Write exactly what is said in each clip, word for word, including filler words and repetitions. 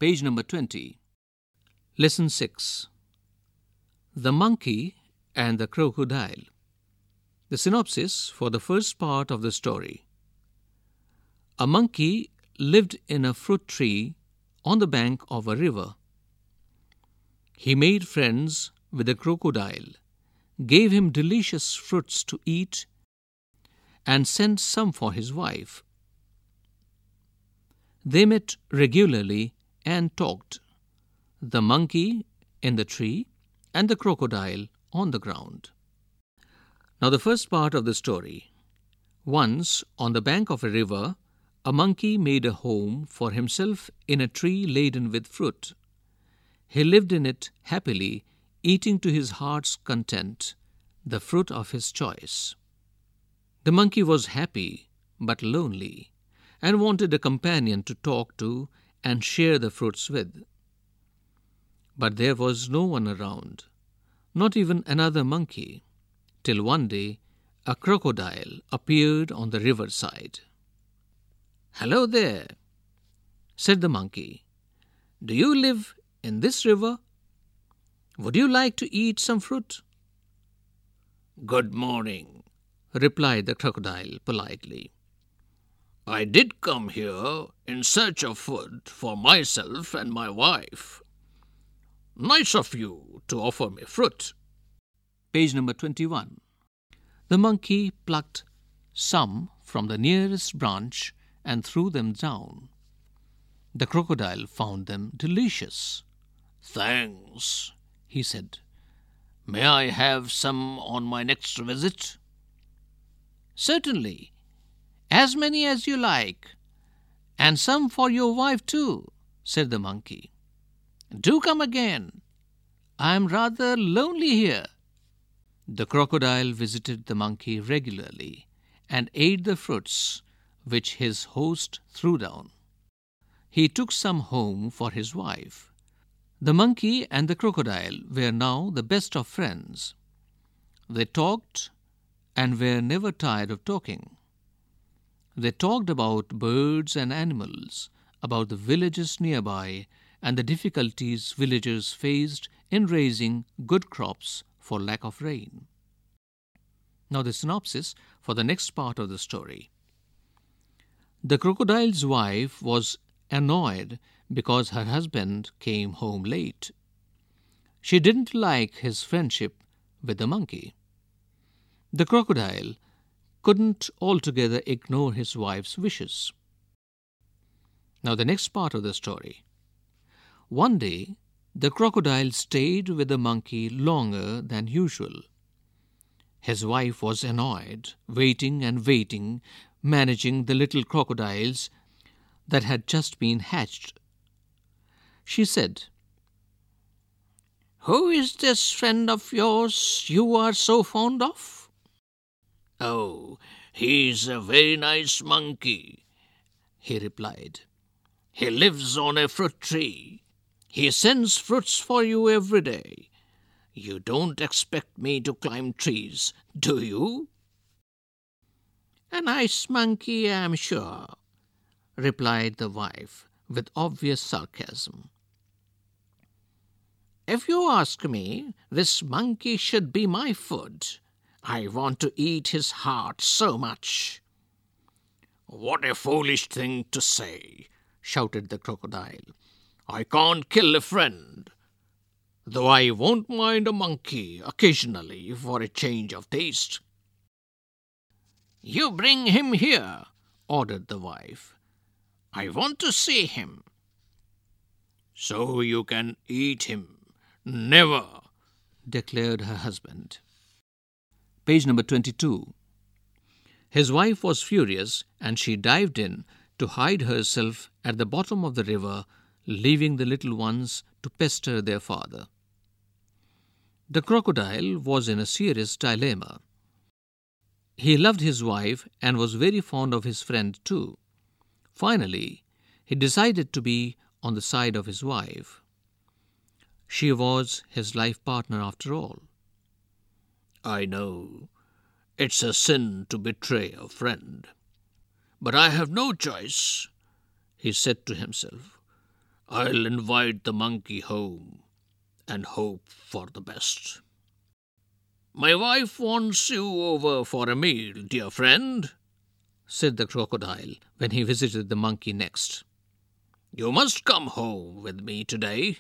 Page number twenty. Lesson six. The Monkey and the Crocodile. The synopsis for the first part of the story. A monkey lived in a fruit tree on the bank of a river. He made friends with a crocodile, gave him delicious fruits to eat, and sent some for his wife. They met regularly and talked, the monkey in the tree and the crocodile on the ground. Now the first part of the story. Once, on the bank of a river, a monkey made a home for himself in a tree laden with fruit. He lived in it happily, eating to his heart's content the fruit of his choice. The monkey was happy but lonely, and wanted a companion to talk to and share the fruits with. But there was no one around, not even another monkey, till one day a crocodile appeared on the riverside. "Hello there," said the monkey. "Do you live in this river? Would you like to eat some fruit?" "Good morning," replied the crocodile politely. "I did come here in search of food for myself and my wife. Nice of you to offer me fruit." Page number twenty-one. The monkey plucked some from the nearest branch and threw them down. The crocodile found them delicious. "Thanks," he said. "May I have some on my next visit?" "Certainly, as many as you like, and some for your wife too," said the monkey. "Do come again. I am rather lonely here." The crocodile visited the monkey regularly and ate the fruits which his host threw down. He took some home for his wife. The monkey and the crocodile were now the best of friends. They talked and were never tired of talking. They talked about birds and animals, about the villages nearby, and the difficulties villagers faced in raising good crops for lack of rain. Now the synopsis for the next part of the story. The crocodile's wife was annoyed because her husband came home late. She didn't like his friendship with the monkey. The crocodile couldn't altogether ignore his wife's wishes. Now the next part of the story. One day, the crocodile stayed with the monkey longer than usual. His wife was annoyed, waiting and waiting, managing the little crocodiles that had just been hatched. She said, "Who is this friend of yours you are so fond of?" "Oh, he's a very nice monkey," he replied. "He lives on a fruit tree. He sends fruits for you every day. You don't expect me to climb trees, do you?" "A nice monkey, I am sure," replied the wife with obvious sarcasm. "If you ask me, this monkey should be my food. I want to eat his heart so much." "What a foolish thing to say," shouted the crocodile. "I can't kill a friend, though I won't mind a monkey occasionally for a change of taste." "You bring him here," ordered the wife. "I want to see him." "So you can eat him." "Never," declared her husband. Page number twenty-two. His wife was furious, and she dived in to hide herself at the bottom of the river, leaving the little ones to pester their father. The crocodile was in a serious dilemma. He loved his wife and was very fond of his friend too. Finally, he decided to be on the side of his wife. She was his life partner after all. "I know it's a sin to betray a friend, but I have no choice," he said to himself. I'll invite the monkey home and hope for the best. My wife wants you over for a meal, dear friend, said the crocodile when he visited the monkey next. You must come home with me today.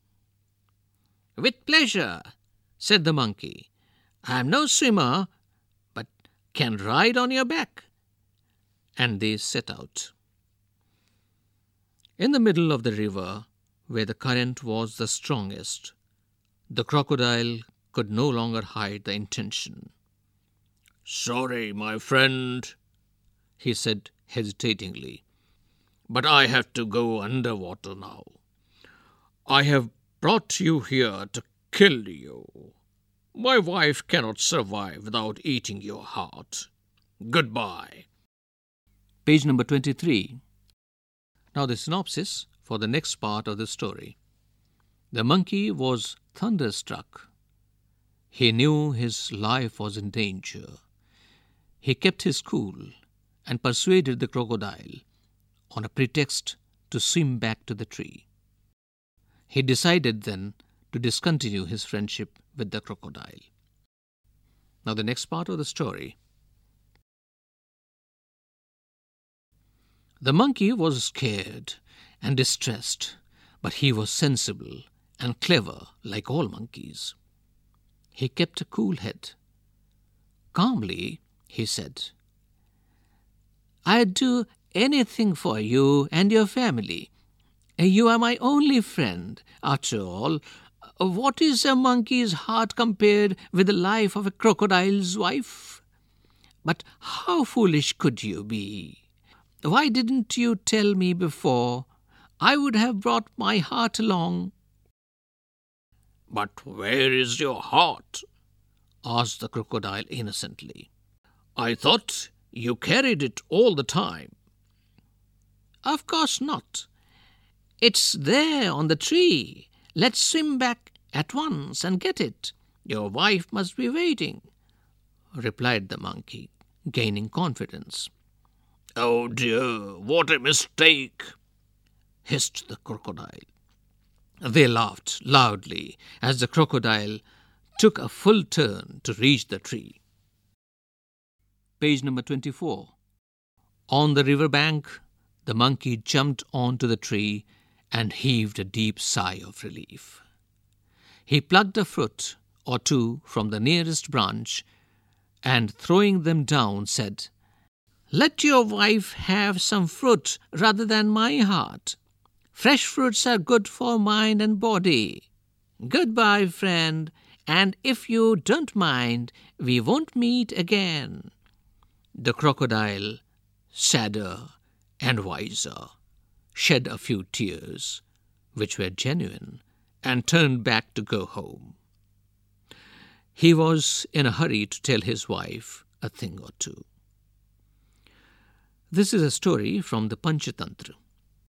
With pleasure, said the monkey. I am no swimmer, but can ride on your back. And they set out. In the middle of the river, where the current was the strongest, the crocodile could no longer hide the intention. Sorry, my friend, he said hesitatingly, but I have to go underwater now. I have brought you here to kill you. My wife cannot survive without eating your heart. Goodbye. Page number twenty-three. Now the synopsis for the next part of the story. The monkey was thunderstruck. He knew his life was in danger. He kept his cool and persuaded the crocodile, on a pretext, to swim back to the tree. He decided then to discontinue his friendship with the crocodile. Now the next part of the story. The monkey was scared and distressed, but he was sensible and clever like all monkeys. He kept a cool head. Calmly, he said, I'd do anything for you and your family. You are my only friend. After all, what is a monkey's heart compared with the life of a crocodile's wife? But how foolish could you be? Why didn't you tell me before? I would have brought my heart along. But where is your heart? Asked the crocodile innocently. I thought you carried it all the time. Of course not. It's there on the tree. Let's swim back at once and get it. Your wife must be waiting, replied the monkey, gaining confidence. Oh dear, what a mistake, hissed the crocodile. They laughed loudly as the crocodile took a full turn to reach the tree. Page number twenty-four. On the river bank, the monkey jumped onto the tree and heaved a deep sigh of relief. He plucked a fruit or two from the nearest branch and, throwing them down, said, Let your wife have some fruit rather than my heart. Fresh fruits are good for mind and body. Goodbye, friend, and if you don't mind, we won't meet again. The crocodile, sadder and wiser, shed a few tears, which were genuine, and turned back to go home. He was in a hurry to tell his wife a thing or two. This is a story from the Panchatantra.